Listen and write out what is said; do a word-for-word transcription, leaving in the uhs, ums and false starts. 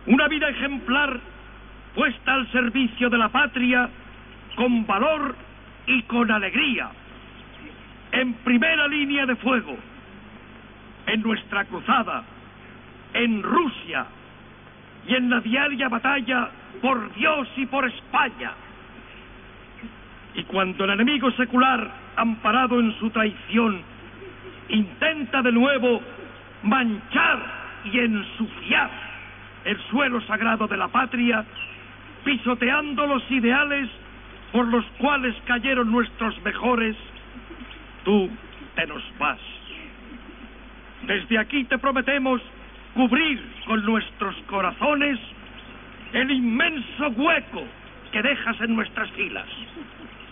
Una vida ejemplar puesta al servicio de la patria con valor y con alegría, en primera línea de fuego, en nuestra cruzada, en Rusia y en la diaria batalla por Dios y por España. Y cuando el enemigo secular, amparado en su traición, intenta de nuevo manchar y ensuciar el suelo sagrado de la patria, pisoteando los ideales por los cuales cayeron nuestros mejores, tú te nos vas. Desde aquí te prometemos cubrir con nuestros corazones el inmenso hueco que dejas en nuestras filas.